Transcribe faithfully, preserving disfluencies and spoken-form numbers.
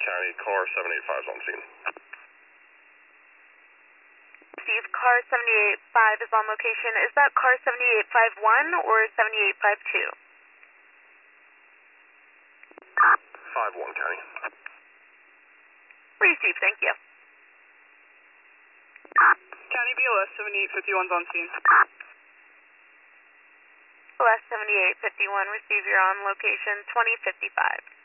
County, car seven eight five is on scene. Steve, car seventy-eight five is on location. Is that car seventy-eight five one or seventy-eight five two? five one, County. Receive, thank you. County B L S seventy-eight fifty-one is on scene. B L S seventy-eight fifty-one, receive, you're on location twenty fifty-five.